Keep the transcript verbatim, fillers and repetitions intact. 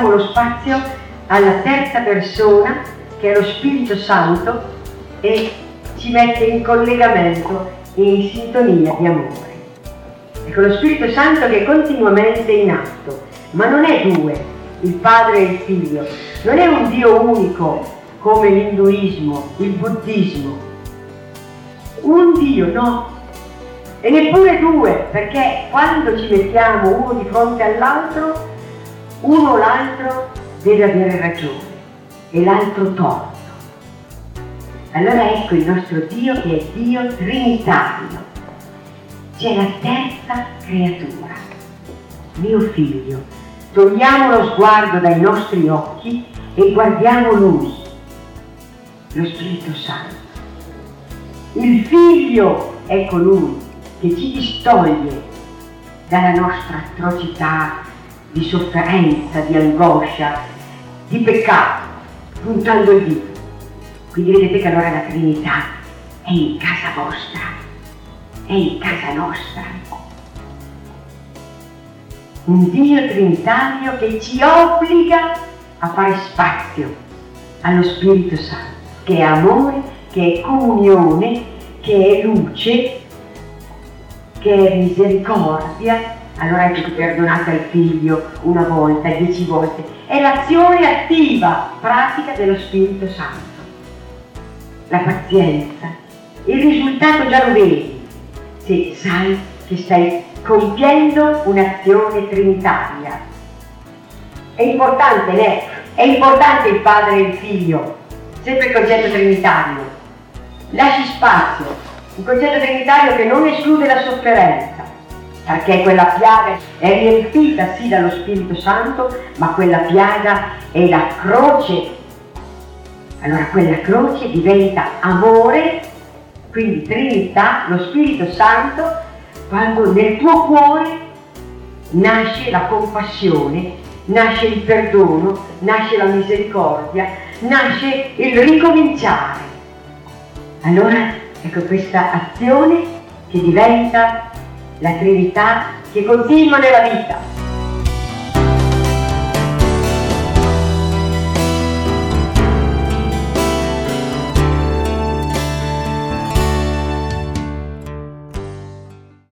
lasciamo lo spazio alla terza persona, che è lo Spirito Santo, e ci mette in collegamento e in sintonia di amore. Ecco, lo Spirito Santo che è continuamente in atto, ma non è due, il Padre e il Figlio, non è un Dio unico come l'induismo, il buddismo, un Dio, no, e neppure due, perché quando ci mettiamo uno di fronte all'altro, uno o l'altro deve avere ragione e l'altro torto. Allora ecco il nostro Dio che è Dio trinitario. C'è la terza creatura, mio Figlio. Togliamo lo sguardo dai nostri occhi e guardiamo Lui, lo Spirito Santo. Il Figlio è colui che ci distoglie dalla nostra atrocità di sofferenza, di angoscia, di peccato, puntando il dito. Quindi vedete che allora la Trinità è in casa vostra, è in casa nostra. Un Dio trinitario che ci obbliga a fare spazio allo Spirito Santo, che è amore, che è comunione, che è luce, che è misericordia. Allora ecco che perdonate al Figlio una volta, dieci volte. È l'azione attiva, pratica dello Spirito Santo. La pazienza. Il risultato già lo vedi, se sai che stai compiendo un'azione trinitaria. È importante, né? È importante il Padre e il Figlio, sempre il concetto trinitario. Lasci spazio, un concetto trinitario che non esclude la sofferenza, perché quella piaga è riempita sì dallo Spirito Santo, ma quella piaga è la croce. Allora quella croce diventa amore, quindi Trinità, lo Spirito Santo, quando nel tuo cuore nasce la compassione, nasce il perdono, nasce la misericordia, nasce il ricominciare. Allora ecco questa azione che diventa la Trinità che continua nella vita.